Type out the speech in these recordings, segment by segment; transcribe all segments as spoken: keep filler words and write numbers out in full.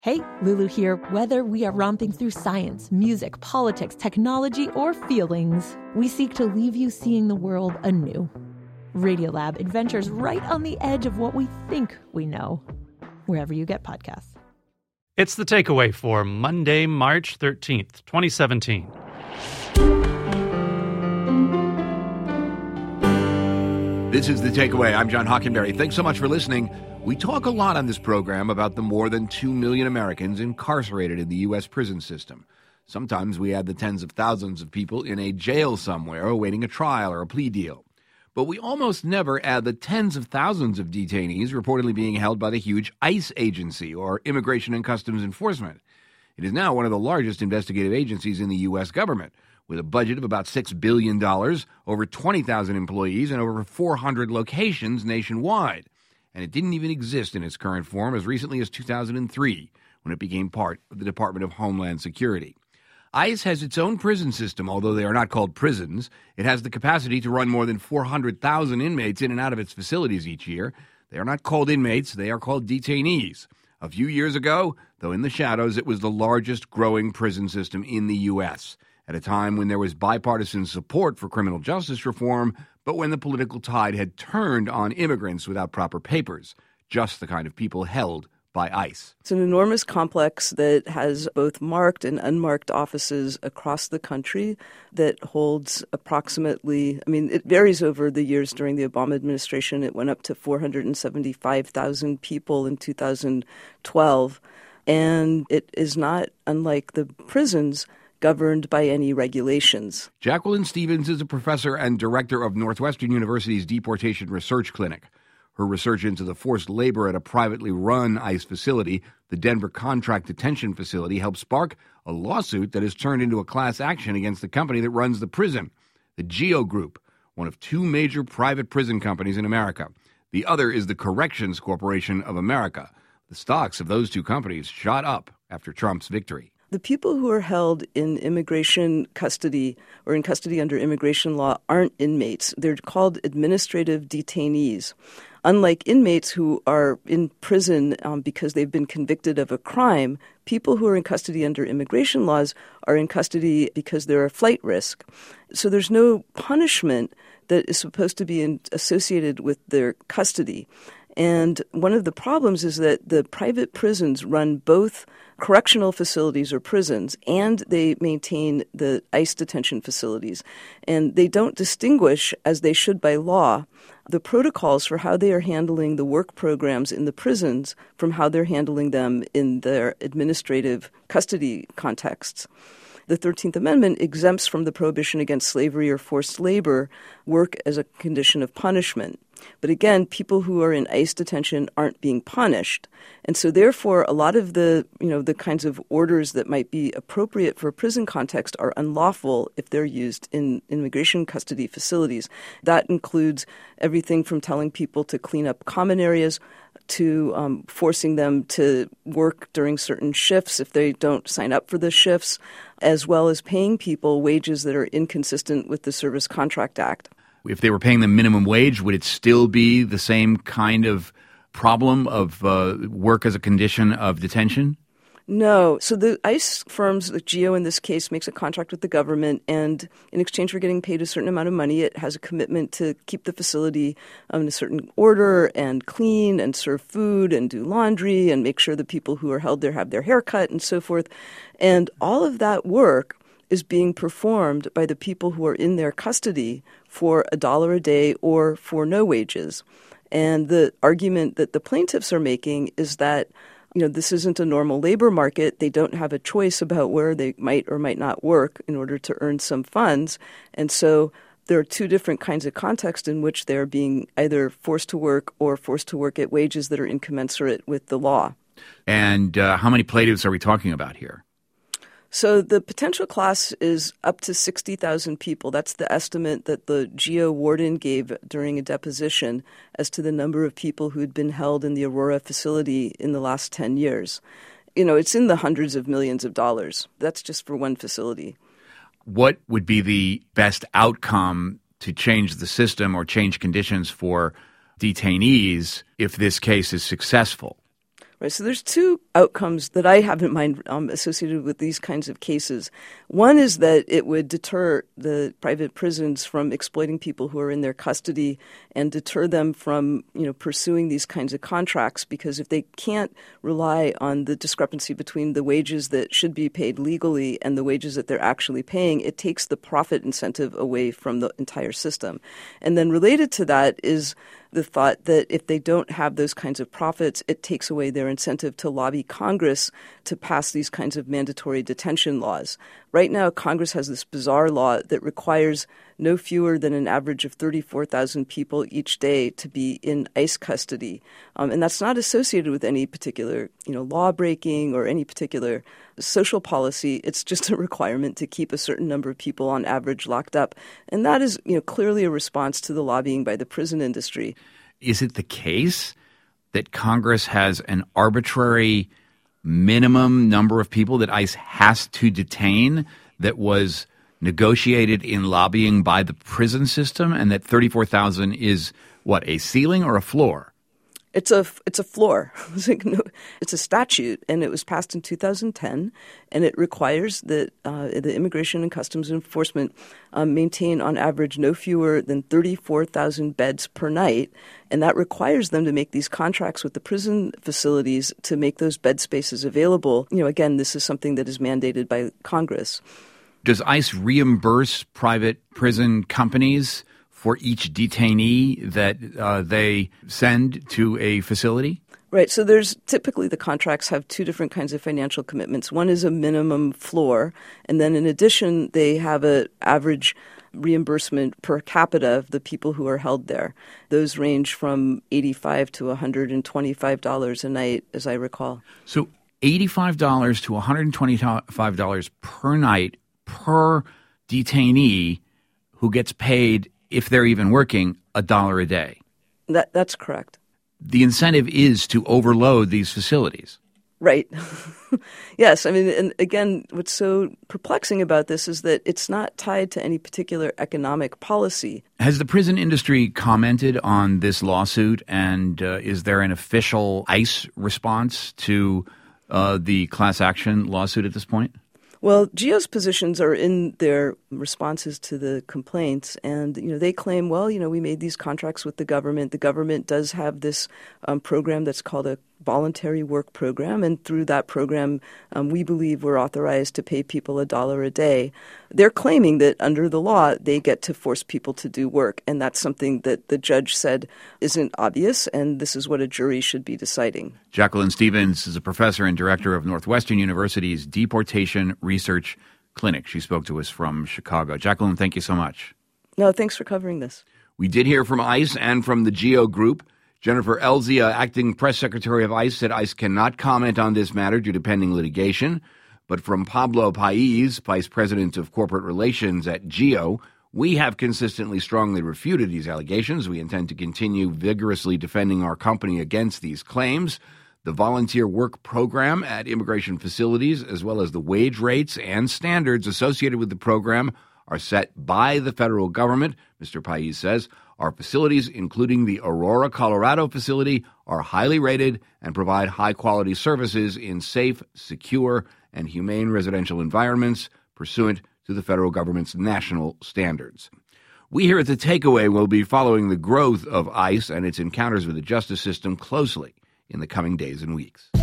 Hey, Lulu here. Whether we are romping through science, music, politics, technology, or feelings, we seek to leave you seeing the world anew. Radiolab adventures right on the edge of what we think we know, wherever you get podcasts. It's The Takeaway for Monday, March thirteenth, twenty seventeen. This is The Takeaway. I'm John Hockenberry. Thanks so much for listening. We talk a lot on this program about the more than two million Americans incarcerated in the U S prison system. Sometimes we add the tens of thousands of people in a jail somewhere awaiting a trial or a plea deal. But we almost never add the tens of thousands of detainees reportedly being held by the huge ICE agency, or Immigration and Customs Enforcement. It is now one of the largest investigative agencies in the U S government, with a budget of about six billion dollars, over twenty thousand employees, and over four hundred locations nationwide. And it didn't even exist in its current form as recently as two thousand three, when it became part of the Department of Homeland Security. ICE has its own prison system, although they are not called prisons. It has the capacity to run more than four hundred thousand inmates in and out of its facilities each year. They are not called inmates, they are called detainees. A few years ago, though in the shadows, it was the largest growing prison system in the U S, at a time when there was bipartisan support for criminal justice reform, but when the political tide had turned on immigrants without proper papers, just the kind of people held by ICE. It's an enormous complex that has both marked and unmarked offices across the country that holds approximately, I mean, it varies over the years. During the Obama administration, it went up to four hundred seventy-five thousand people in two thousand twelve. And it is not unlike the prisons, governed by any regulations. Jacqueline Stevens is a professor and director of Northwestern University's Deportation Research Clinic. Her research into the forced labor at a privately run ICE facility, the Denver Contract Detention Facility, helped spark a lawsuit that has turned into a class action against the company that runs the prison, the GEO Group, one of two major private prison companies in America. The other is the Corrections Corporation of America. The stocks of those two companies shot up after Trump's victory. The people who are held in immigration custody or in custody under immigration law aren't inmates. They're called administrative detainees. Unlike inmates who are in prison um, because they've been convicted of a crime, people who are in custody under immigration laws are in custody because they're a flight risk. So there's no punishment that is supposed to be in, associated with their custody. And one of the problems is that the private prisons run both correctional facilities or prisons, and they maintain the ICE detention facilities. And they don't distinguish, as they should by law, the protocols for how they are handling the work programs in the prisons from how they're handling them in their administrative custody contexts. The thirteenth Amendment exempts from the prohibition against slavery or forced labor work as a condition of punishment. But again, people who are in ICE detention aren't being punished. And so therefore, a lot of the, you know, the kinds of orders that might be appropriate for a prison context are unlawful if they're used in immigration custody facilities. That includes everything from telling people to clean up common areas to um, forcing them to work during certain shifts if they don't sign up for the shifts, as well as paying people wages that are inconsistent with the Service Contract Act. If they were paying them minimum wage, would it still be the same kind of problem of uh, work as a condition of detention? No. So the ICE firms, like GEO in this case, makes a contract with the government, and in exchange for getting paid a certain amount of money, it has a commitment to keep the facility um, in a certain order and clean and serve food and do laundry and make sure the people who are held there have their hair cut and so forth. And all of that work is being performed by the people who are in their custody for a dollar a day or for no wages. And the argument that the plaintiffs are making is that, you know, this isn't a normal labor market. They don't have a choice about where they might or might not work in order to earn some funds. And so there are two different kinds of contexts in which they're being either forced to work or forced to work at wages that are incommensurate with the law. And uh, how many plaintiffs are we talking about here? So the potential class is up to sixty thousand people. That's the estimate that the GEO warden gave during a deposition as to the number of people who'd been held in the Aurora facility in the last ten years. You know, it's in the hundreds of millions of dollars. That's just for one facility. What would be the best outcome to change the system or change conditions for detainees if this case is successful? Right, so there's two outcomes that I have in mind um, associated with these kinds of cases. One is that it would deter the private prisons from exploiting people who are in their custody and deter them from, you know, pursuing these kinds of contracts, because if they can't rely on the discrepancy between the wages that should be paid legally and the wages that they're actually paying, it takes the profit incentive away from the entire system. And then related to that is the thought that if they don't have those kinds of profits, it takes away their incentive to lobby Congress to pass these kinds of mandatory detention laws. Right now, Congress has this bizarre law that requires no fewer than an average of thirty-four thousand people each day to be in ICE custody. Um, and that's not associated with any particular, you know, law breaking or any particular social policy. It's just a requirement to keep a certain number of people on average locked up. And that is, you know, clearly a response to the lobbying by the prison industry. Is it the case that Congress has an arbitrary minimum number of people that ICE has to detain that was negotiated in lobbying by the prison system, and that thirty-four thousand is, what, a ceiling or a floor? It's a it's a floor. It's a statute, and it was passed in two thousand ten, and it requires that uh, the Immigration and Customs Enforcement um, maintain on average no fewer than thirty-four thousand beds per night, and that requires them to make these contracts with the prison facilities to make those bed spaces available. You know, again, this is something that is mandated by Congress. Does ICE reimburse private prison companies for each detainee that uh, they send to a facility? Right. So there's typically the contracts have two different kinds of financial commitments. One is a minimum floor, and then in addition, they have an average reimbursement per capita of the people who are held there. Those range from eighty-five dollars to one hundred twenty-five dollars a night, as I recall. So eighty-five dollars to one hundred twenty-five dollars per night per detainee who gets paid, if they're even working, a dollar a day. That That's correct. The incentive is to overload these facilities. Right. Yes. I mean, and again, what's so perplexing about this is that it's not tied to any particular economic policy. Has the prison industry commented on this lawsuit, and uh, is there an official ICE response to uh, the class action lawsuit at this point? Well, GEO's positions are in their responses to the complaints, and you know they claim, well, you know, we made these contracts with the government. The government does have this um, program that's called a voluntary work program, and through that program, um, we believe we're authorized to pay people a dollar a day. They're claiming that under the law, they get to force people to do work, and that's something that the judge said isn't obvious, and this is what a jury should be deciding. Jacqueline Stevens is a professor and director of Northwestern University's Deportation Research Clinic. She spoke to us from Chicago. Jacqueline, thank you so much. No, thanks for covering this. We did hear from ICE and from the GEO Group. Jennifer Elzia, acting press secretary of ICE, said ICE cannot comment on this matter due to pending litigation. But from Pablo Pais, vice president of corporate relations at GEO, we have consistently strongly refuted these allegations. We intend to continue vigorously defending our company against these claims. The volunteer work program at immigration facilities, as well as the wage rates and standards associated with the program, are set by the federal government. Mister Pais says our facilities, including the Aurora, Colorado facility, are highly rated and provide high-quality services in safe, secure, and humane residential environments pursuant to the federal government's national standards. We here at The Takeaway will be following the growth of ICE and its encounters with the justice system closely in the coming days and weeks.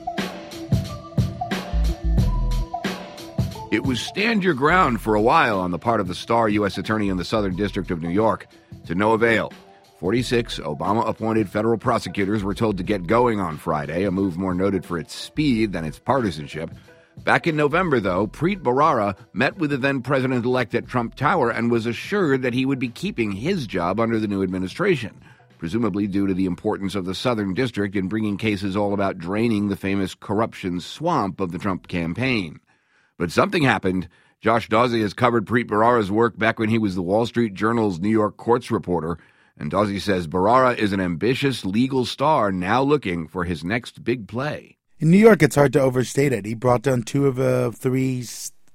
It was stand your ground for a while on the part of the star U S attorney in the Southern District of New York, to no avail. forty-six Obama-appointed federal prosecutors were told to get going on Friday, a move more noted for its speed than its partisanship. Back in November, though, Preet Bharara met with the then-president-elect at Trump Tower and was assured that he would be keeping his job under the new administration, presumably due to the importance of the Southern District in bringing cases all about draining the famous corruption swamp of the Trump campaign. But something happened. Josh Dawsey has covered Preet Bharara's work back when he was the Wall Street Journal's New York courts reporter, and Dawsey says Bharara is an ambitious legal star now looking for his next big play. In New York, it's hard to overstate it. He brought down two of the three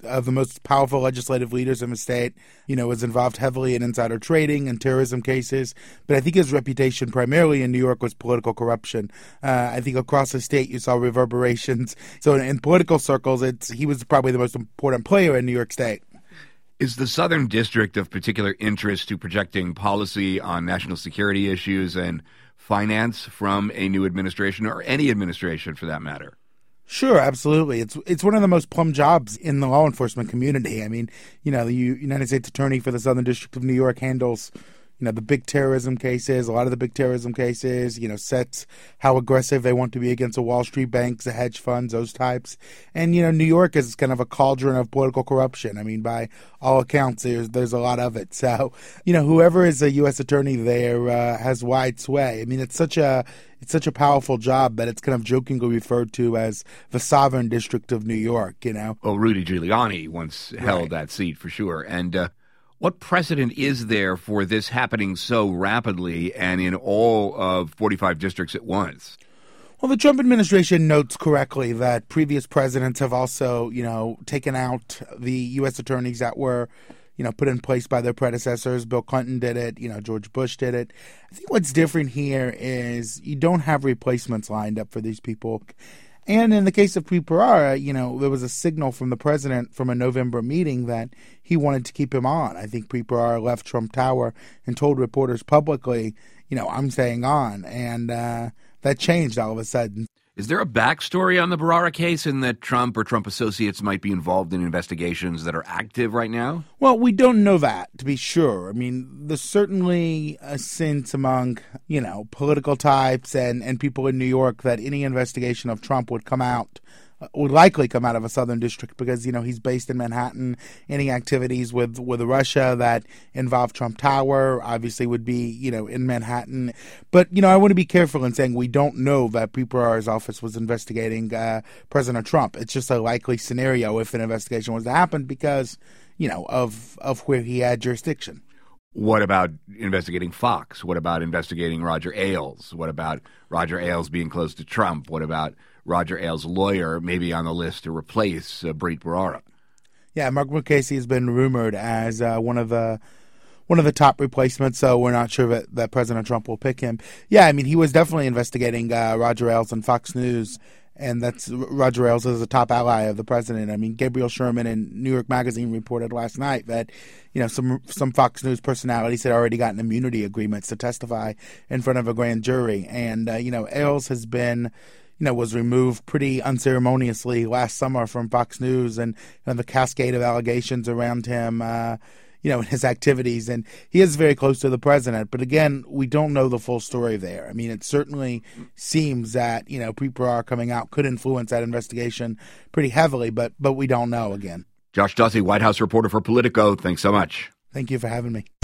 of the most powerful legislative leaders in the state, you know, was involved heavily in insider trading and terrorism cases. But I think his reputation primarily in New York was political corruption. Uh, I think across the state you saw reverberations. So in, in political circles, it's he was probably the most important player in New York State. Is the Southern District of particular interest to projecting policy on national security issues and finance from a new administration, or any administration for that matter? Sure, absolutely. It's it's one of the most plum jobs in the law enforcement community. I mean, you know, the United States Attorney for the Southern District of New York handles, you know, the big terrorism cases, a lot of the big terrorism cases, you know, sets how aggressive they want to be against the Wall Street banks, the hedge funds, those types. And, you know, New York is kind of a cauldron of political corruption. I mean, by all accounts, there's, there's a lot of it. So, you know, whoever is a U S attorney there uh, has wide sway. I mean, it's such a it's such a powerful job that it's kind of jokingly referred to as the Sovereign District of New York, you know. Well, Rudy Giuliani once held Right. that seat for sure. And uh, what precedent is there for this happening so rapidly and in all of forty-five districts at once? Well, the Trump administration notes correctly that previous presidents have also, you know, taken out the U S attorneys that were, you know, put in place by their predecessors. Bill Clinton did it. You know, George Bush did it. I think what's different here is you don't have replacements lined up for these people. And in the case of Preet Bharara, you know, there was a signal from the president from a November meeting that he wanted to keep him on. I think Preet Bharara left Trump Tower and told reporters publicly, you know, I'm staying on. And uh, that changed all of a sudden. Is there a backstory on the Bharara case in that Trump or Trump associates might be involved in investigations that are active right now? Well, we don't know that, to be sure. I mean, there's certainly a sense among, you know, political types and, and people in New York that any investigation of Trump would come out, uh, would likely come out of a Southern District because, you know, he's based in Manhattan. Any activities with, with Russia that involve Trump Tower obviously would be, you know, in Manhattan. But, you know, I want to be careful in saying we don't know that Preet Bharara's office was investigating uh, President Trump. It's just a likely scenario if an investigation was to happen because, you know, of of where he had jurisdiction. What about investigating Fox? What about investigating Roger Ailes? What about Roger Ailes being close to Trump? What about Roger Ailes' lawyer maybe on the list to replace uh, Preet Bharara? Yeah, Mark Mukasey has been rumored as uh, one of the one of the top replacements, so we're not sure that, that President Trump will pick him. Yeah, I mean, he was definitely investigating uh, Roger Ailes on Fox News, and that's Roger Ailes is a top ally of the president. I mean, Gabriel Sherman in New York Magazine reported last night that, you know, some some Fox News personalities had already gotten immunity agreements to testify in front of a grand jury, and uh, you know, Ailes has been, you know, was removed pretty unceremoniously last summer from Fox News, and you know, the cascade of allegations around him, uh, you know, in his activities. And he is very close to the president. But again, we don't know the full story there. I mean, it certainly seems that, you know, Preet Bharara coming out could influence that investigation pretty heavily, but but we don't know again. Josh Dussey, White House reporter for Politico. Thanks so much. Thank you for having me.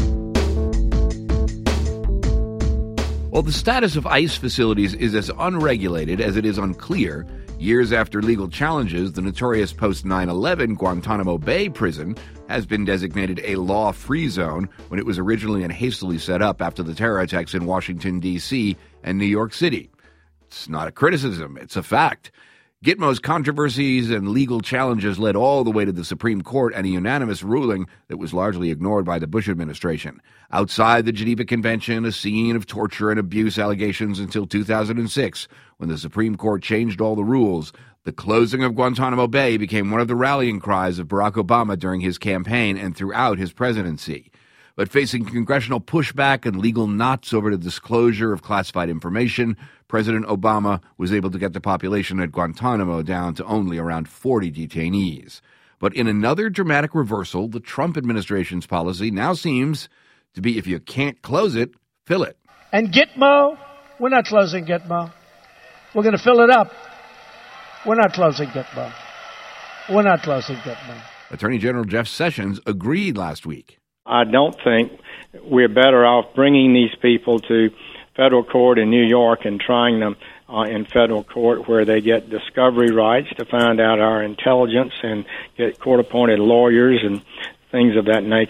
Well, the status of ICE facilities is as unregulated as it is unclear. Years after legal challenges, the notorious post nine eleven Guantanamo Bay prison has been designated a law-free zone when it was originally and hastily set up after the terror attacks in Washington, D C and New York City. It's not a criticism, it's a fact. Gitmo's controversies and legal challenges led all the way to the Supreme Court and a unanimous ruling that was largely ignored by the Bush administration. Outside the Geneva Convention, a scene of torture and abuse allegations until two thousand six, when the Supreme Court changed all the rules. The closing of Guantanamo Bay became one of the rallying cries of Barack Obama during his campaign and throughout his presidency. But facing congressional pushback and legal knots over the disclosure of classified information, President Obama was able to get the population at Guantanamo down to only around forty detainees. But in another dramatic reversal, the Trump administration's policy now seems to be if you can't close it, fill it. And Gitmo, we're not closing Gitmo. We're going to fill it up. We're not closing Gitmo. We're not closing Gitmo. Attorney General Jeff Sessions agreed last week. I don't think we're better off bringing these people to federal court in New York and trying them uh, in federal court where they get discovery rights to find out our intelligence and get court-appointed lawyers and things of that nature.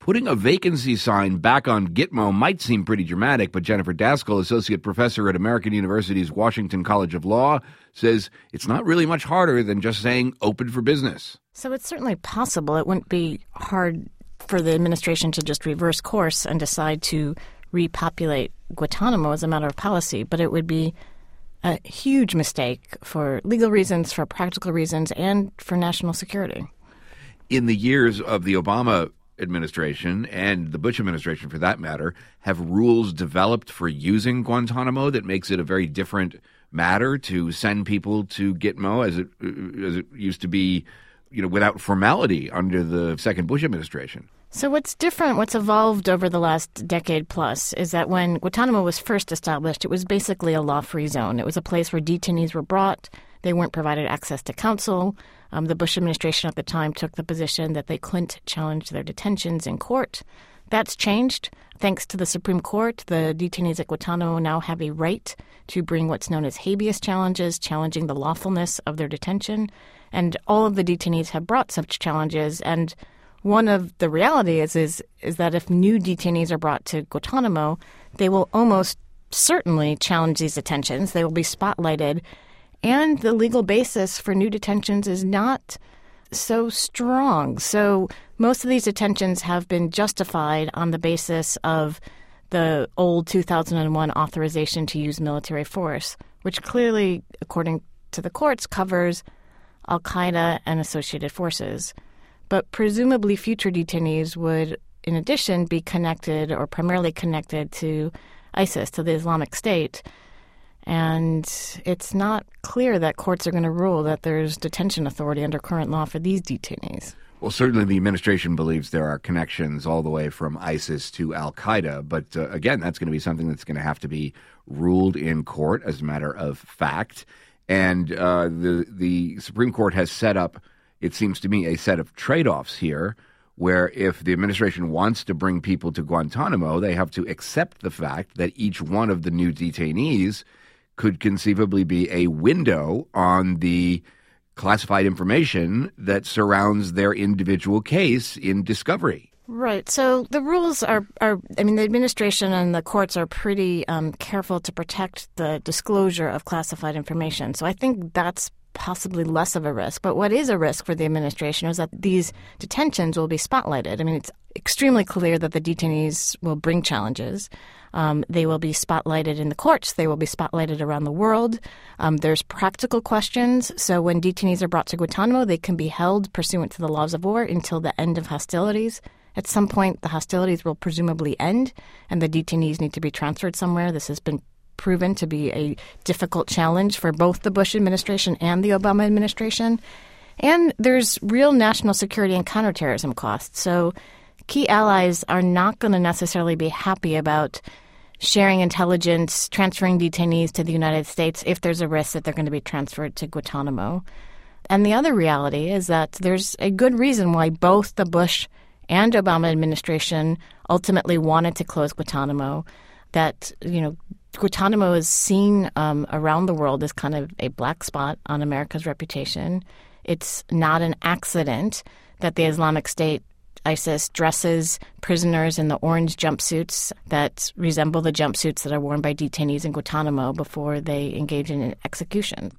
putting a vacancy sign back on Gitmo might seem pretty dramatic, but Jennifer Daskal, associate professor at American University's Washington College of Law, says it's not really much harder than just saying open for business. So it's certainly possible. It wouldn't be hard for the administration to just reverse course and decide to repopulate Guantanamo as a matter of policy, but it would be a huge mistake for legal reasons, for practical reasons, and for national security. In the years of the Obama administration and the Bush administration, for that matter, have rules developed for using Guantanamo that makes it a very different matter to send people to Gitmo as it as it used to be, you know, without formality under the second Bush administration? So what's different, what's evolved over the last decade plus, is that when Guantanamo was first established, it was basically a law-free zone. It was a place where detainees were brought. They weren't provided access to counsel. Um, the Bush administration at the time took the position that they couldn't challenge their detentions in court. That's changed. Thanks to the Supreme Court, the detainees at Guantanamo now have a right to bring what's known as habeas challenges, challenging the lawfulness of their detention. And all of the detainees have brought such challenges. And one of the realities is, is that if new detainees are brought to Guantanamo, they will almost certainly challenge these detentions. They will be spotlighted. And the legal basis for new detentions is not so strong. So most of these detentions have been justified on the basis of the old two thousand one authorization to use military force, which clearly, according to the courts, covers al-Qaeda and associated forces. But presumably future detainees would, in addition, be connected or primarily connected to ISIS, to the Islamic State. And it's not clear that courts are going to rule that there's detention authority under current law for these detainees. Well, certainly the administration believes there are connections all the way from ISIS to al-Qaeda. But uh, again, that's going to be something that's going to have to be ruled in court as a matter of fact. And uh, the the Supreme Court has set up, it seems to me, a set of trade-offs here where if the administration wants to bring people to Guantanamo, they have to accept the fact that each one of the new detainees could conceivably be a window on the classified information that surrounds their individual case in discovery. Right. So the rules are, are I mean, the administration and the courts are pretty um, careful to protect the disclosure of classified information. So I think that's possibly less of a risk. But what is a risk for the administration is that these detentions will be spotlighted. I mean, it's extremely clear that the detainees will bring challenges. Um, they will be spotlighted in the courts. They will be spotlighted around the world. Um, there's practical questions. So when detainees are brought to Guantanamo, they can be held pursuant to the laws of war until the end of hostilities. At some point, the hostilities will presumably end, and the detainees need to be transferred somewhere. This has been proven to be a difficult challenge for both the Bush administration and the Obama administration. And there's real national security and counterterrorism costs. So key allies are not going to necessarily be happy about sharing intelligence, transferring detainees to the United States if there's a risk that they're going to be transferred to Guantanamo. And the other reality is that there's a good reason why both the Bush and Obama administration ultimately wanted to close Guantanamo, that, you know, Guantanamo is seen um, around the world as kind of a black spot on America's reputation. It's not an accident that the Islamic State, ISIS, dresses prisoners in the orange jumpsuits that resemble the jumpsuits that are worn by detainees in Guantanamo before they engage in execution.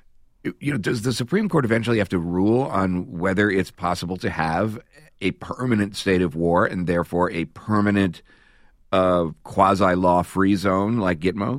You know, does the Supreme Court eventually have to rule on whether it's possible to have a permanent state of war and therefore a permanent uh, quasi-law-free zone like Gitmo?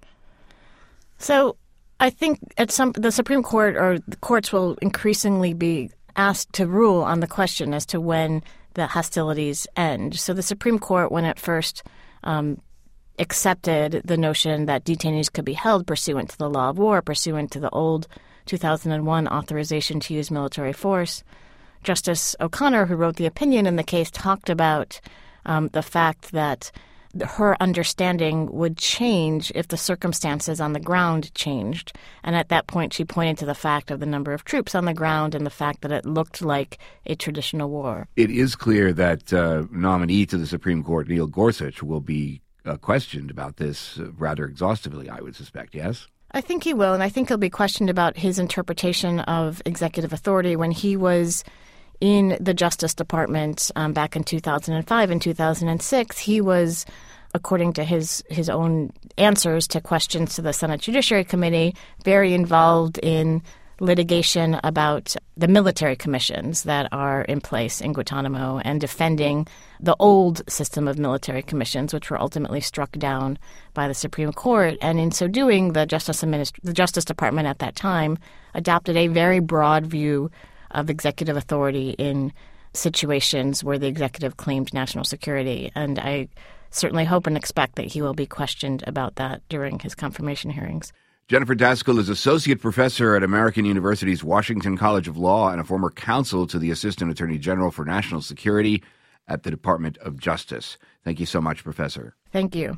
So I think at some the Supreme Court or the courts will increasingly be asked to rule on the question as to when the hostilities end. So the Supreme Court, when it first um, accepted the notion that detainees could be held pursuant to the law of war, pursuant to the old two thousand one authorization to use military force, Justice O'Connor, who wrote the opinion in the case, talked about um, the fact that her understanding would change if the circumstances on the ground changed. And at that point, she pointed to the fact of the number of troops on the ground and the fact that it looked like a traditional war. It is clear that uh, nominee to the Supreme Court, Neil Gorsuch, will be uh, questioned about this uh, rather exhaustively, I would suspect, yes? I think he will, and I think he'll be questioned about his interpretation of executive authority. When he was in the Justice Department um, back in two thousand five and two thousand six, he was, according to his, his own answers to questions to the Senate Judiciary Committee, very involved in litigation about the military commissions that are in place in Guantanamo and defending the old system of military commissions, which were ultimately struck down by the Supreme Court. And in so doing, the Justice Administ- the Justice Department at that time adopted a very broad view of executive authority in situations where the executive claimed national security. And I certainly hope and expect that he will be questioned about that during his confirmation hearings. Jennifer Daskal is Associate Professor at American University's Washington College of Law and a former counsel to the Assistant Attorney General for National Security at the Department of Justice. Thank you so much, Professor. Thank you.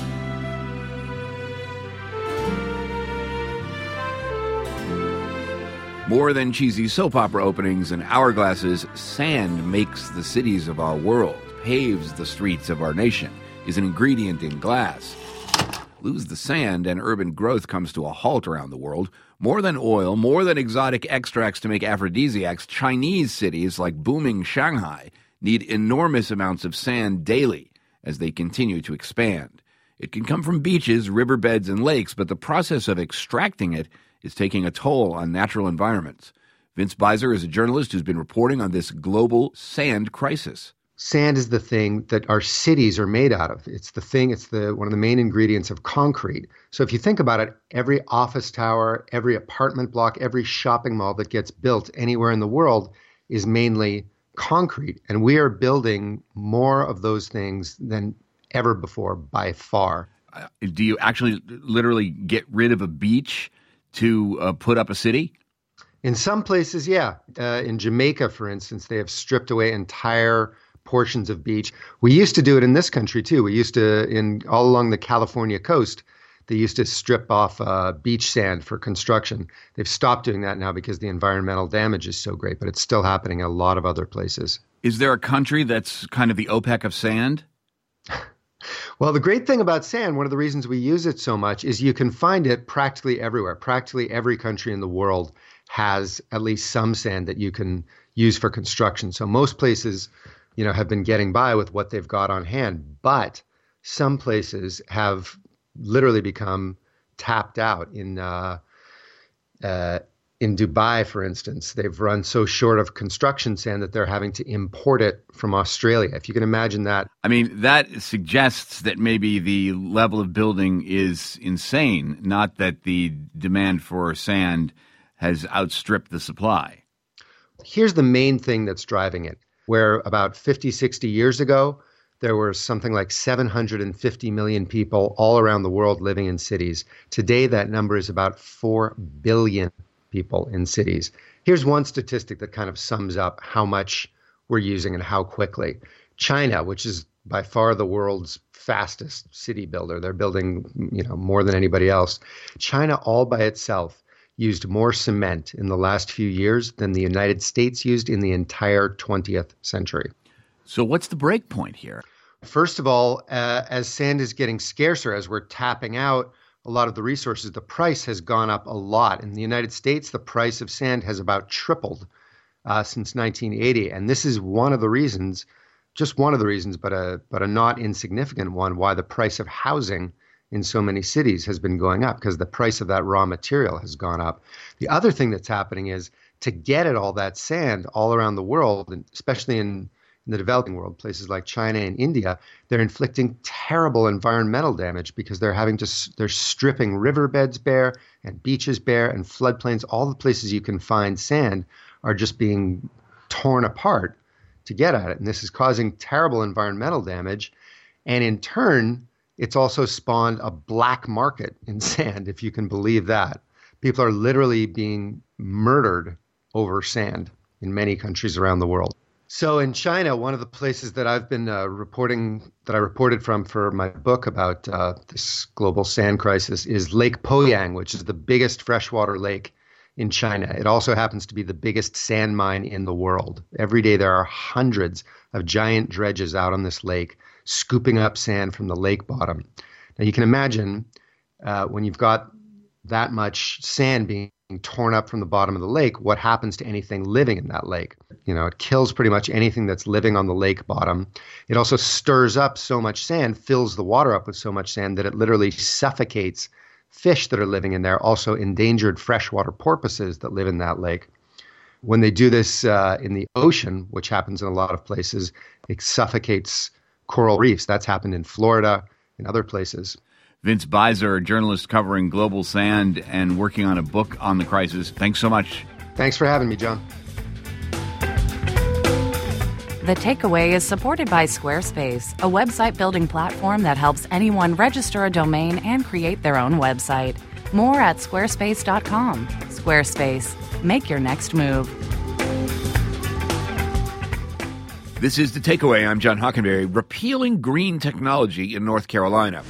More than cheesy soap opera openings and hourglasses, sand makes the cities of our world, paves the streets of our nation, is an ingredient in glass. Lose the sand and urban growth comes to a halt around the world. More than oil, more than exotic extracts to make aphrodisiacs, Chinese cities like booming Shanghai need enormous amounts of sand daily as they continue to expand. It can come from beaches, riverbeds, and lakes, but the process of extracting it is taking a toll on natural environments. Vince Beiser is a journalist who's been reporting on this global sand crisis. Sand is the thing that our cities are made out of. It's the thing, it's the one of the main ingredients of concrete. So if you think about it, every office tower, every apartment block, every shopping mall that gets built anywhere in the world is mainly concrete. And we are building more of those things than ever before by far. Uh, do you actually literally get rid of a beach to uh, put up a city? In some places, yeah. Uh, in Jamaica, for instance, they have stripped away entire portions of beach. We used to do it in this country too. We used to, in all along the California coast, they used to strip off uh, beach sand for construction. They've stopped doing that now because the environmental damage is so great, but it's still happening in a lot of other places. Is there a country that's kind of the OPEC of sand? Well, the great thing about sand, one of the reasons we use it so much, is you can find it practically everywhere. Practically every country in the world has at least some sand that you can use for construction. So most places, you know, have been getting by with what they've got on hand, but some places have literally become tapped out. In uh, uh, in Dubai, for instance, they've run so short of construction sand that they're having to import it from Australia. If you can imagine that. I mean, that suggests that maybe the level of building is insane, not that the demand for sand has outstripped the supply. Here's the main thing that's driving it. Where about fifty, sixty years ago, there were something like seven hundred fifty million people all around the world living in cities. Today, that number is about four billion people in cities. Here's one statistic that kind of sums up how much we're using and how quickly. China, which is by far the world's fastest city builder, they're building, you know, more than anybody else. China all by itself used more cement in the last few years than the United States used in the entire twentieth century. So what's the break point here? First of all, uh, as sand is getting scarcer, as we're tapping out a lot of the resources, the price has gone up a lot. In the United States, the price of sand has about tripled uh, since nineteen eighty. And this is one of the reasons, just one of the reasons, but a, but a not insignificant one, why the price of housing in so many cities has been going up, because the price of that raw material has gone up. The other thing that's happening is to get at all that sand all around the world, and especially in, in the developing world, places like China and India, they're inflicting terrible environmental damage because they're having to, they're stripping riverbeds bare and beaches bare and floodplains. All the places you can find sand are just being torn apart to get at it. And this is causing terrible environmental damage. And in turn, it's also spawned a black market in sand, if you can believe that. People are literally being murdered over sand in many countries around the world. So in China, one of the places that I've been uh, reporting, that I reported from for my book about uh, this global sand crisis, is Lake Poyang, which is the biggest freshwater lake in China. It also happens to be the biggest sand mine in the world. Every day there are hundreds of giant dredges out on this lake, scooping up sand from the lake bottom. Now you can imagine uh, when you've got that much sand being torn up from the bottom of the lake, what happens to anything living in that lake? You know, it kills pretty much anything that's living on the lake bottom. It also stirs up so much sand, fills the water up with so much sand that it literally suffocates fish that are living in there, also endangered freshwater porpoises that live in that lake. When they do this uh, in the ocean, which happens in a lot of places, it suffocates coral reefs. That's happened in Florida and other places. Vince Beiser, a journalist covering global sand and working on a book on the crisis. Thanks so much. Thanks for having me, John. The Takeaway is supported by Squarespace, a website building platform that helps anyone register a domain and create their own website. More at squarespace dot com. Squarespace. Make your next move. This is The Takeaway. I'm John Hockenberry. Repealing green technology in North Carolina.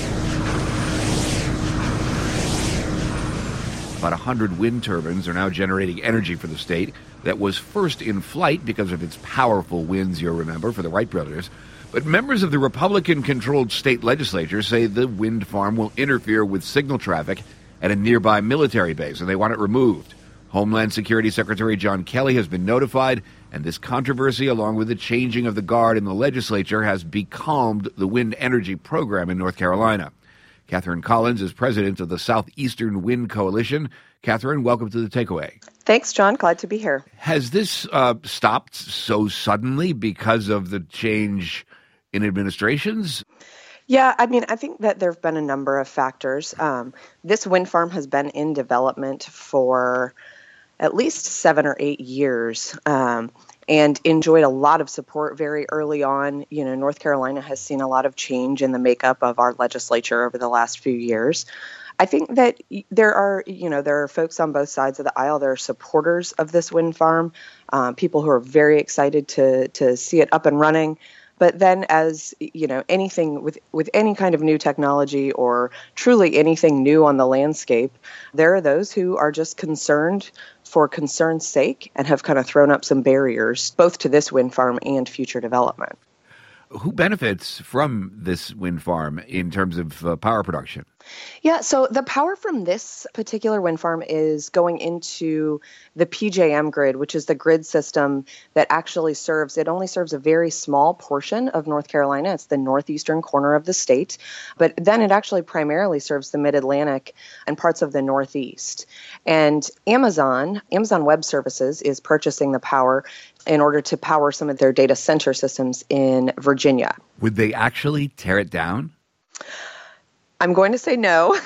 About one hundred wind turbines are now generating energy for the state that was first in flight because of its powerful winds, you'll remember, for the Wright brothers. But members of the Republican-controlled state legislature say the wind farm will interfere with signal traffic at a nearby military base, and they want it removed. Homeland Security Secretary John Kelly has been notified, and this controversy, along with the changing of the guard in the legislature, has becalmed the wind energy program in North Carolina. Catherine Collins is president of the Southeastern Wind Coalition. Catherine, welcome to The Takeaway. Thanks, John. Glad to be here. Has this uh, stopped so suddenly because of the change in administrations? Yeah, I mean, I think that there have been a number of factors. Um, this wind farm has been in development for at least seven or eight years. Um, and enjoyed a lot of support very early on. You know, North Carolina has seen a lot of change in the makeup of our legislature over the last few years. I think that there are, you know, there are folks on both sides of the aisle. There are supporters of this wind farm, um, people who are very excited to to see it up and running. But then, as you know, anything with with any kind of new technology or truly anything new on the landscape, there are those who are just concerned for concern's sake and have kind of thrown up some barriers, both to this wind farm and future development. Who benefits from this wind farm in terms of uh, power production? Yeah, so the power from this particular wind farm is going into the P J M grid, which is the grid system that actually serves, it only serves a very small portion of North Carolina. It's the northeastern corner of the state, but then it actually primarily serves the mid-Atlantic and parts of the Northeast. And Amazon, Amazon Web Services is purchasing the power in order to power some of their data center systems in Virginia. Would they actually tear it down? I'm going to say no.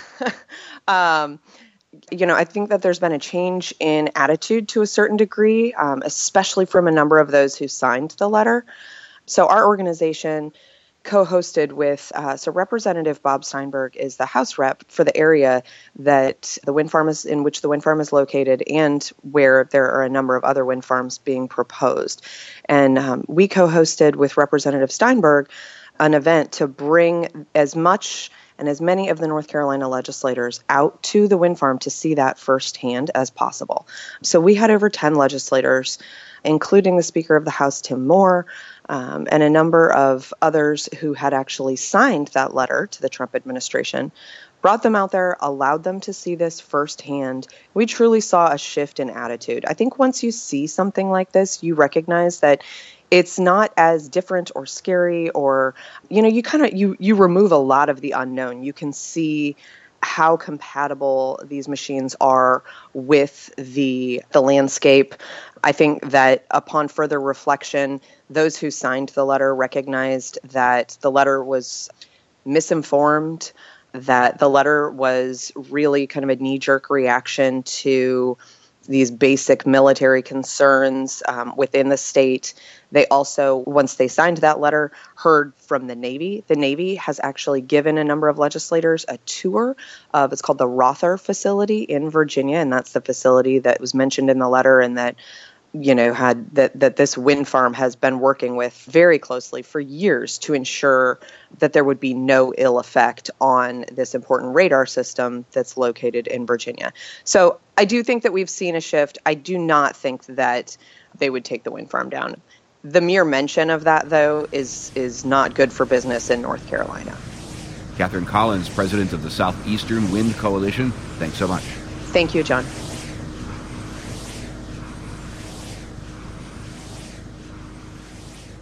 um, you know, I think that there's been a change in attitude to a certain degree, um, especially from a number of those who signed the letter. So our organization co-hosted with, uh, so Representative Bob Steinberg is the House rep for the area that the wind farm is, in which the wind farm is located, and where there are a number of other wind farms being proposed. And um, we co-hosted with Representative Steinberg an event to bring as much and as many of the North Carolina legislators out to the wind farm to see that firsthand as possible. So we had over ten legislators, including the Speaker of the House, Tim Moore, um, and a number of others who had actually signed that letter to the Trump administration, brought them out there, allowed them to see this firsthand. We truly saw a shift in attitude. I think once you see something like this, you recognize that it's not as different or scary, or, you know, you kind of, you, you remove a lot of the unknown. You can see how compatible these machines are with the the landscape. I think that upon further reflection, those who signed the letter recognized that the letter was misinformed, that the letter was really kind of a knee-jerk reaction to these basic military concerns um, within the state. They also, once they signed that letter, heard from the Navy. The Navy has actually given a number of legislators a tour of, it's called the Rother facility in Virginia, and that's the facility that was mentioned in the letter and that, you know, had that, that this wind farm has been working with very closely for years to ensure that there would be no ill effect on this important radar system that's located in Virginia. So I do think that we've seen a shift. I do not think that they would take the wind farm down. The mere mention of that, though, is is not good for business in North Carolina. Catherine Collins, president of the Southeastern Wind Coalition, thanks so much. Thank you, John.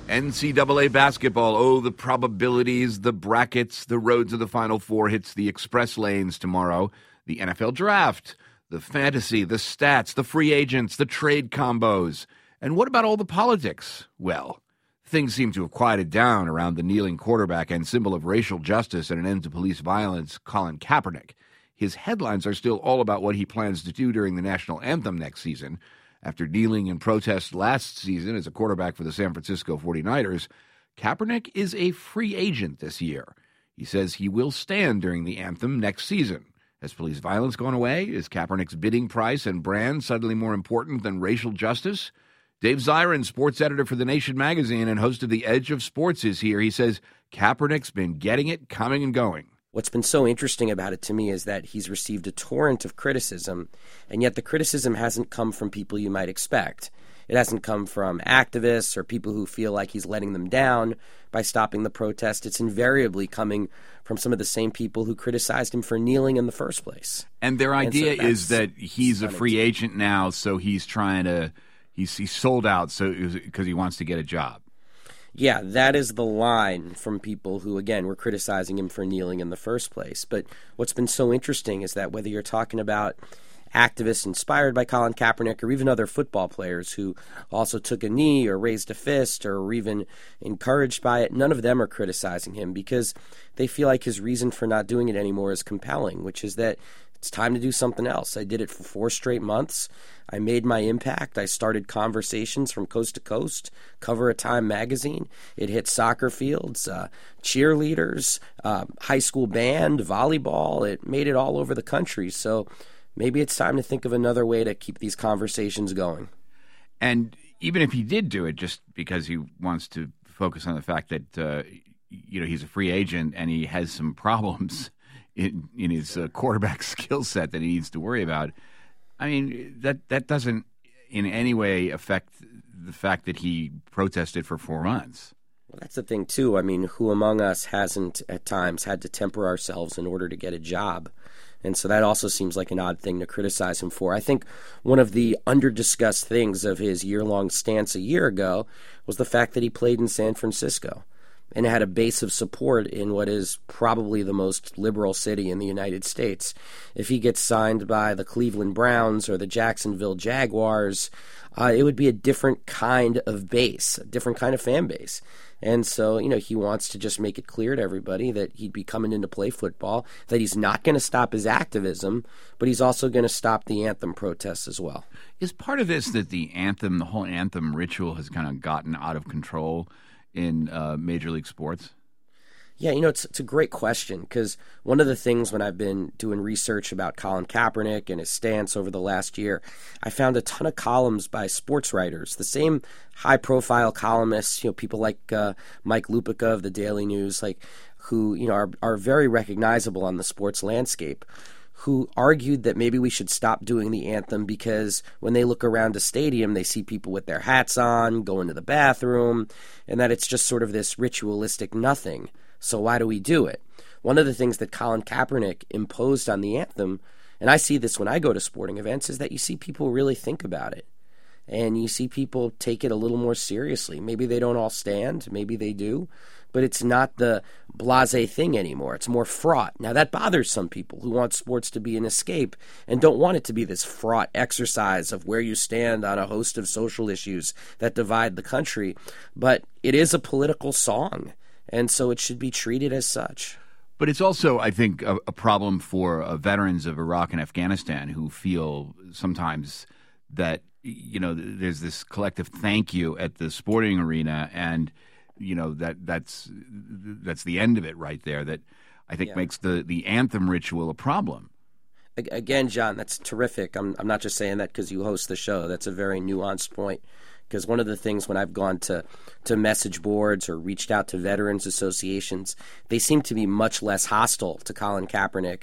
N C double A basketball. Oh, the probabilities, the brackets, the road to the Final Four hits the express lanes tomorrow. The N F L draft, the fantasy, the stats, the free agents, the trade combos. And what about all the politics? Well, things seem to have quieted down around the kneeling quarterback and symbol of racial justice and an end to police violence, Colin Kaepernick. His headlines are still all about what he plans to do during the national anthem next season. After kneeling in protest last season as a quarterback for the San Francisco forty-niners, Kaepernick is a free agent this year. He says he will stand during the anthem next season. Has police violence gone away? Is Kaepernick's bidding price and brand suddenly more important than racial justice? Dave Zirin, sports editor for The Nation magazine and host of The Edge of Sports, is here. He says Kaepernick's been getting it, coming and going. What's been so interesting about it to me is that he's received a torrent of criticism, and yet the criticism hasn't come from people you might expect. It hasn't come from activists or people who feel like he's letting them down by stopping the protest. It's invariably coming from some of the same people who criticized him for kneeling in the first place. And their idea and so is that he's a free agent now, so he's trying to he's he's sold out so because he wants to get a job. Yeah, that is the line from people who, again, were criticizing him for kneeling in the first place. But what's been so interesting is that whether you're talking about activists inspired by Colin Kaepernick or even other football players who also took a knee or raised a fist or were even encouraged by it, none of them are criticizing him because they feel like his reason for not doing it anymore is compelling, which is that it's time to do something else. I did it for four straight months. I made my impact. I started conversations from coast to coast, cover a Time magazine. It hit soccer fields, uh, cheerleaders, uh, high school band, volleyball. It made it all over the country. So maybe it's time to think of another way to keep these conversations going. And even if he did do it just because he wants to focus on the fact that uh, you know he's a free agent and he has some problems in, in his uh, quarterback skill set that he needs to worry about, I mean, that, that doesn't in any way affect the fact that he protested for four months. Well, that's the thing, too. I mean, who among us hasn't at times had to temper ourselves in order to get a job? And so that also seems like an odd thing to criticize him for. I think one of the under-discussed things of his year-long stance a year ago was the fact that he played in San Francisco and had a base of support in what is probably the most liberal city in the United States. If he gets signed by the Cleveland Browns or the Jacksonville Jaguars, uh, it would be a different kind of base, a different kind of fan base. And so, you know, he wants to just make it clear to everybody that he'd be coming in to play football, that he's not going to stop his activism, but he's also going to stop the anthem protests as well. Is part of this that the anthem, the whole anthem ritual has kind of gotten out of control in uh, Major League Sports? Yeah, you know, it's, it's a great question because one of the things when I've been doing research about Colin Kaepernick and his stance over the last year, I found a ton of columns by sports writers, the same high-profile columnists, you know, people like uh, Mike Lupica of the Daily News, like who, you know, are, are very recognizable on the sports landscape, who argued that maybe we should stop doing the anthem because when they look around a stadium, they see people with their hats on, going to the bathroom, and that it's just sort of this ritualistic nothing. So why do we do it? One of the things that Colin Kaepernick imposed on the anthem, and I see this when I go to sporting events, is that you see people really think about it. And you see people take it a little more seriously. Maybe they don't all stand, maybe they do, but it's not the blasé thing anymore. It's more fraught. Now that bothers some people who want sports to be an escape and don't want it to be this fraught exercise of where you stand on a host of social issues that divide the country. But it is a political song, and so it should be treated as such. But it's also, I think, a, a problem for uh, veterans of Iraq and Afghanistan who feel sometimes that, you know, there's this collective thank you at the sporting arena, and you know that that's that's the end of it right there. That I think yeah. makes the, the anthem ritual a problem. Again, John, that's terrific. I'm I'm not just saying that because you host the show. That's a very nuanced point. Because one of the things when I've gone to, to message boards or reached out to veterans associations, they seem to be much less hostile to Colin Kaepernick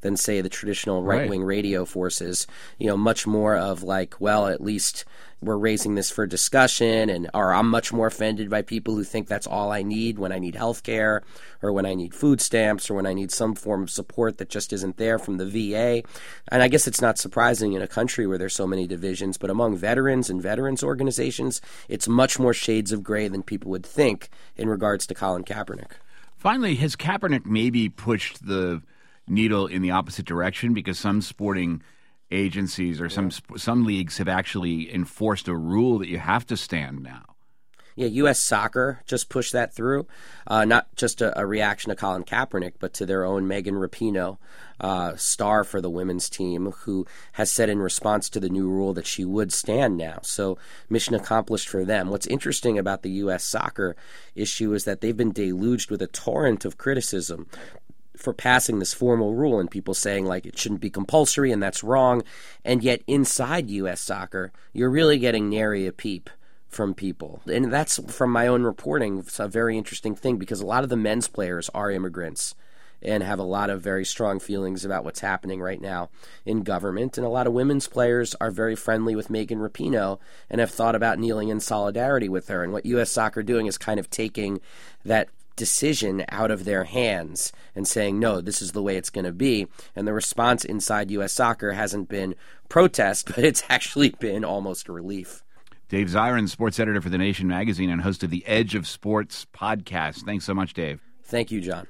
than, say, the traditional right-wing right. radio forces. You know, much more of like, well, at least we're raising this for discussion, and or I'm much more offended by people who think that's all I need when I need health care or when I need food stamps or when I need some form of support that just isn't there from the V A. And I guess it's not surprising in a country where there's so many divisions, but among veterans and veterans organizations, it's much more shades of gray than people would think in regards to Colin Kaepernick. Finally, has Kaepernick maybe pushed the needle in the opposite direction? Because some sporting agencies or some yeah. some leagues have actually enforced a rule that you have to stand now. Yeah, U S Soccer just pushed that through, uh, not just a, a reaction to Colin Kaepernick, but to their own Megan Rapinoe, uh, star for the women's team, who has said in response to the new rule that she would stand now. So mission accomplished for them. What's interesting about the U S Soccer issue is that they've been deluged with a torrent of criticism for passing this formal rule, and people saying like it shouldn't be compulsory and that's wrong. And yet inside U S Soccer, you're really getting nary a peep from people. And that's, from my own reporting, it's a very interesting thing because a lot of the men's players are immigrants and have a lot of very strong feelings about what's happening right now in government. And a lot of women's players are very friendly with Megan Rapinoe and have thought about kneeling in solidarity with her. And what U S Soccer doing is kind of taking that decision out of their hands and saying, no, this is the way it's going to be. And the response inside U S Soccer hasn't been protest, but it's actually been almost a relief. Dave Zirin, sports editor for The Nation magazine and host of the Edge of Sports podcast. Thanks so much, Dave. Thank you, John.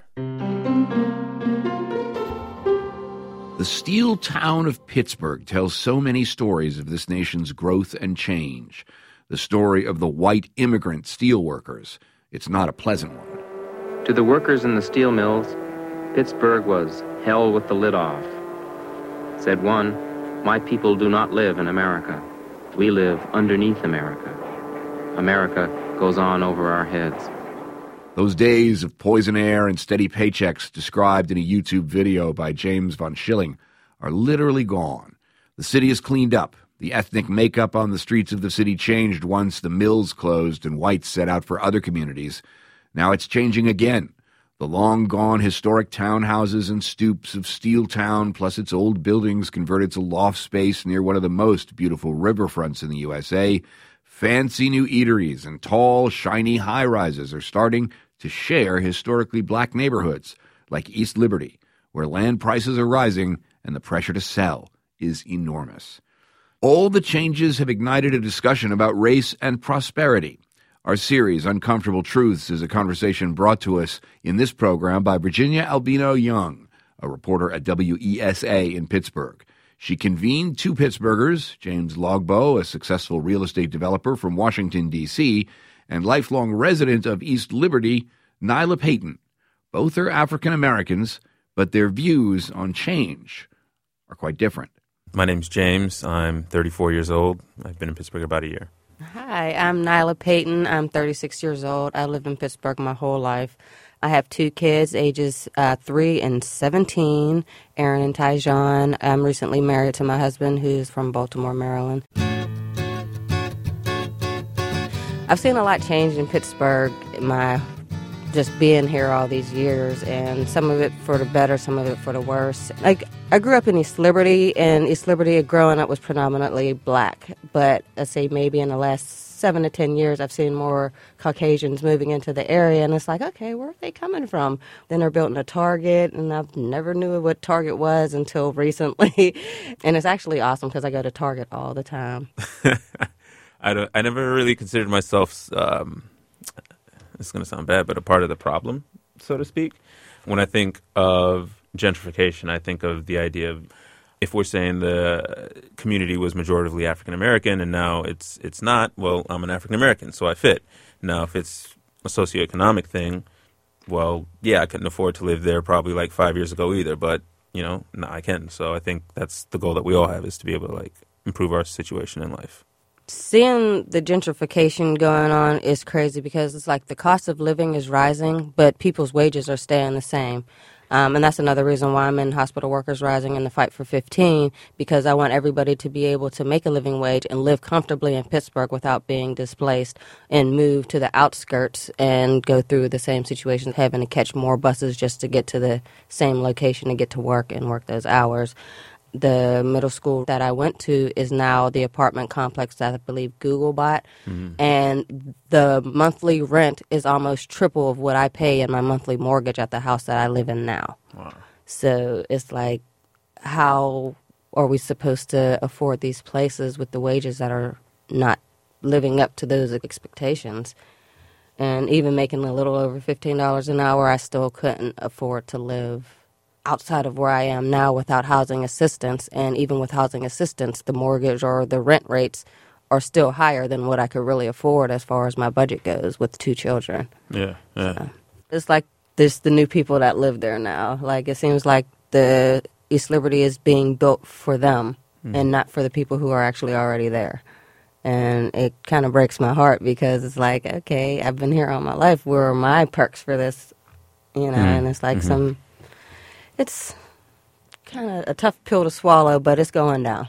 The steel town of Pittsburgh tells so many stories of this nation's growth and change. The story of the white immigrant steelworkers. It's not a pleasant one. To the workers in the steel mills, Pittsburgh was hell with the lid off. Said one, my people do not live in America. We live underneath America. America goes on over our heads. Those days of poison air and steady paychecks described in a YouTube video by James von Schilling are literally gone. The city is cleaned up. The ethnic makeup on the streets of the city changed once the mills closed and whites set out for other communities. Now it's changing again. The long-gone historic townhouses and stoops of Steeltown, plus its old buildings converted to loft space near one of the most beautiful riverfronts in the U S A. Fancy new eateries and tall, shiny high-rises are starting to share historically black neighborhoods, like East Liberty, where land prices are rising and the pressure to sell is enormous. All the changes have ignited a discussion about race and prosperity. Our series, Uncomfortable Truths, is a conversation brought to us in this program by Virginia Albino Young, a reporter at W E S A in Pittsburgh. She convened two Pittsburghers, James Logbo, a successful real estate developer from Washington, D C, and lifelong resident of East Liberty, Nyla Payton. Both are African Americans, but their views on change are quite different. My name's James. I'm thirty-four years old. I've been in Pittsburgh about a year. Hi, I'm Nyla Payton. I'm thirty-six years old. I lived in Pittsburgh my whole life. I have two kids, ages uh, three and seventeen, Aaron and Tyjon. I'm recently married to my husband, who's from Baltimore, Maryland. I've seen a lot change in Pittsburgh, my just being here all these years, and some of it for the better, some of it for the worse. Like, I grew up in East Liberty, and East Liberty growing up was predominantly black. But I'd say maybe in the last seven to ten years, I've seen more Caucasians moving into the area, and it's like, okay, where are they coming from? Then they're building a Target, and I never knew what Target was until recently. And it's actually awesome because I go to Target all the time. I, don't, I never really considered myself... Um, it's going to sound bad, but a part of the problem, so to speak. When I think of gentrification, I think of the idea of if we're saying the community was majoritively African-American and now it's it's not, well, I'm an African-American, so I fit. Now, if it's a socioeconomic thing, well, yeah, I couldn't afford to live there probably like five years ago either, but, you know, no, I can. So I think that's the goal that we all have, is to be able to, like, improve our situation in life. Seeing the gentrification going on is crazy because it's like the cost of living is rising, but people's wages are staying the same. Um, and that's another reason why I'm in Hospital Workers Rising and the Fight for fifteen, because I want everybody to be able to make a living wage and live comfortably in Pittsburgh without being displaced and move to the outskirts and go through the same situation, having to catch more buses just to get to the same location and get to work and work those hours. The middle school that I went to is now the apartment complex that I believe Google bought, mm-hmm. and the monthly rent is almost triple of what I pay in my monthly mortgage at the house that I live in now. Wow. So it's like, how are we supposed to afford these places with the wages that are not living up to those expectations? And even making a little over fifteen dollars an hour, I still couldn't afford to live outside of where I am now without housing assistance. And even with housing assistance, the mortgage or the rent rates are still higher than what I could really afford as far as my budget goes with two children. Yeah, yeah. So it's like there's the new people that live there now. Like, it seems like the East Liberty is being built for them mm. and not for the people who are actually already there. And it kind of breaks my heart because it's like, okay, I've been here all my life. Where are my perks for this? You know, mm. and it's like mm-hmm. some... It's kind of a tough pill to swallow, but it's going down.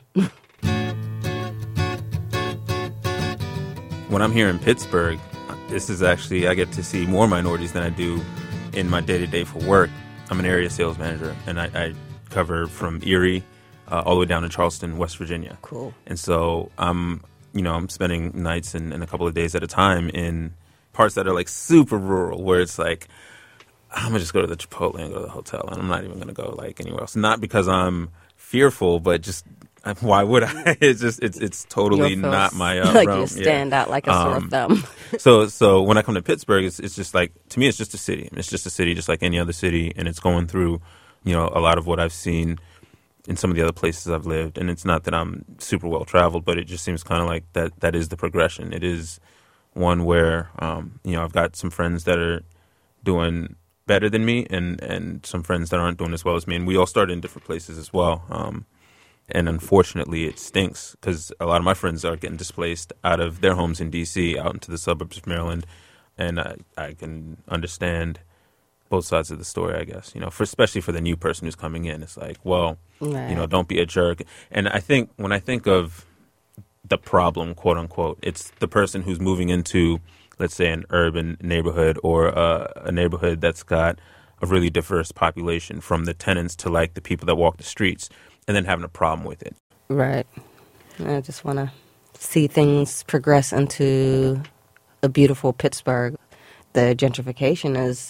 When I'm here in Pittsburgh, this is actually, I get to see more minorities than I do in my day-to-day for work. I'm an area sales manager, and I, I cover from Erie uh, all the way down to Charleston, West Virginia. Cool. And so I'm, you know, I'm spending nights and, and a couple of days at a time in parts that are like super rural, where it's like, I'm gonna just go to the Chipotle and go to the hotel, and I'm not even gonna go like anywhere else. Not because I'm fearful, but just why would I? It's just it's it's totally not my uh, like realm. you stand yeah. out like a sore um, thumb. so so when I come to Pittsburgh, it's it's just like, to me, it's just a city. It's just a city, just like any other city, and it's going through, you know, a lot of what I've seen in some of the other places I've lived. And it's not that I'm super well traveled, but it just seems kind of like that that is the progression. It is one where um, you know, I've got some friends that are doing better than me, and, and some friends that aren't doing as well as me. And we all started in different places as well. Um, and unfortunately, it stinks because a lot of my friends are getting displaced out of their homes in D C out into the suburbs of Maryland. And I, I can understand both sides of the story, I guess, you know, for especially for the new person who's coming in. It's like, well, right. you know, don't be a jerk. And I think when I think of the problem, quote unquote, it's the person who's moving into, let's say, an urban neighborhood or uh, a neighborhood that's got a really diverse population, from the tenants to like the people that walk the streets, and then having a problem with it. Right. I just want to see things progress into a beautiful Pittsburgh. The gentrification is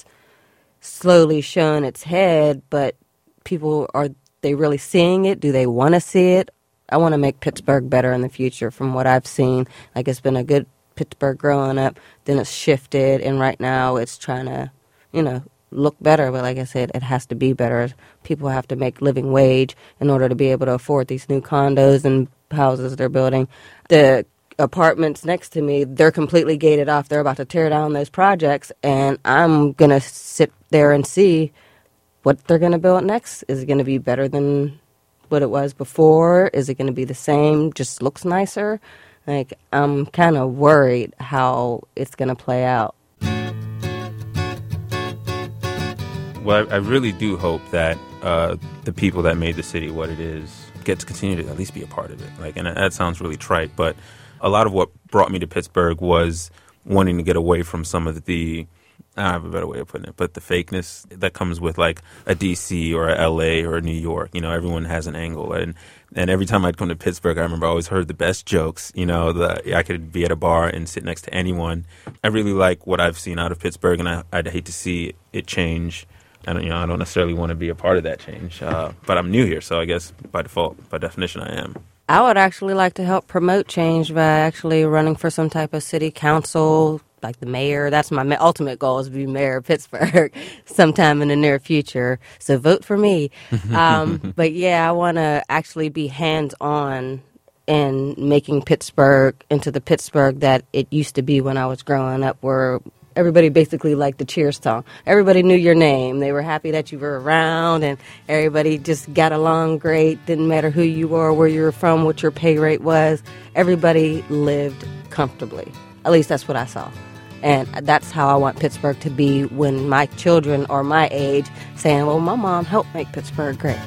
slowly showing its head, but people, are they really seeing it? Do they want to see it? I want to make Pittsburgh better in the future from what I've seen. Like, it's been a good Pittsburgh growing up, then it's shifted, and right now it's trying to, you know, look better. But like I said, it has to be better. People have to make living wage in order to be able to afford these new condos and houses they're building. The apartments next to me, they're completely gated off. They're about to tear down those projects, and I'm going to sit there and see what they're going to build next. Is it going to be better than what it was before? Is it going to be the same, just looks nicer? Like, I'm kind of worried how it's going to play out. Well, I really do hope that uh, the people that made the city what it is get to continue to at least be a part of it. Like, and that sounds really trite, but a lot of what brought me to Pittsburgh was wanting to get away from some of the, I have a better way of putting it, but the fakeness that comes with like a D C or a L A or a New York. You know, everyone has an angle. And and every time I'd come to Pittsburgh, I remember I always heard the best jokes. You know, the, I could be at a bar and sit next to anyone. I really like what I've seen out of Pittsburgh, and I, I'd hate to see it change. I don't, you know, I don't necessarily want to be a part of that change. Uh, but I'm new here, so I guess by default, by definition, I am. I would actually like to help promote change by actually running for some type of city council, like the mayor. That's my ma- ultimate goal, is to be mayor of Pittsburgh sometime in the near future. So vote for me. Um, but yeah, I want to actually be hands-on in making Pittsburgh into the Pittsburgh that it used to be when I was growing up, where everybody basically liked the Cheers song. Everybody knew your name. They were happy that you were around, and everybody just got along great. Didn't matter who you were, where you were from, what your pay rate was. Everybody lived comfortably. At least that's what I saw. And that's how I want Pittsburgh to be when my children are my age, saying, well, my mom helped make Pittsburgh great.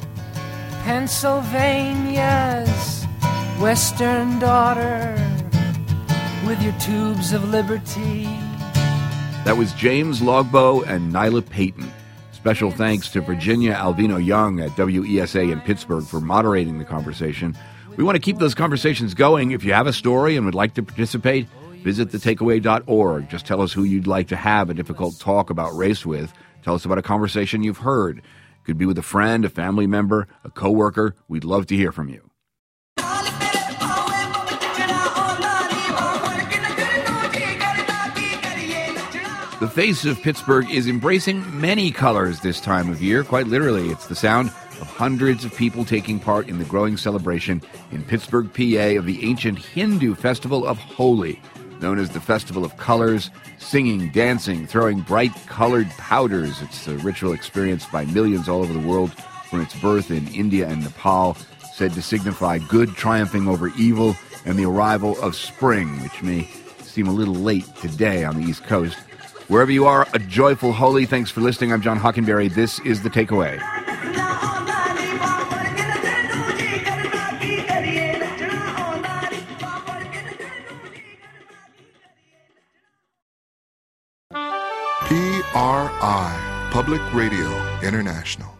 Pennsylvania's western daughter, with your tubes of liberty. That was James Logbo and Nyla Payton. Special thanks to Virginia Alvino Young at W E S A in Pittsburgh for moderating the conversation. We want to keep those conversations going. If you have a story and would like to participate, visit the takeaway dot org. Just tell us who you'd like to have a difficult talk about race with. Tell us about a conversation you've heard. Could be with a friend, a family member, a coworker. We'd love to hear from you. The face of Pittsburgh is embracing many colors this time of year. Quite literally, it's the sound of hundreds of people taking part in the growing celebration in Pittsburgh, P A, of the ancient Hindu festival of Holi, known as the Festival of Colors. Singing, dancing, throwing bright colored powders. It's a ritual experienced by millions all over the world from its birth in India and Nepal, said to signify good triumphing over evil and the arrival of spring, which may seem a little late today on the East Coast. Wherever you are, a joyful Holi. Thanks for listening. I'm John Hockenberry. This is The Takeaway. P R I, Public Radio International.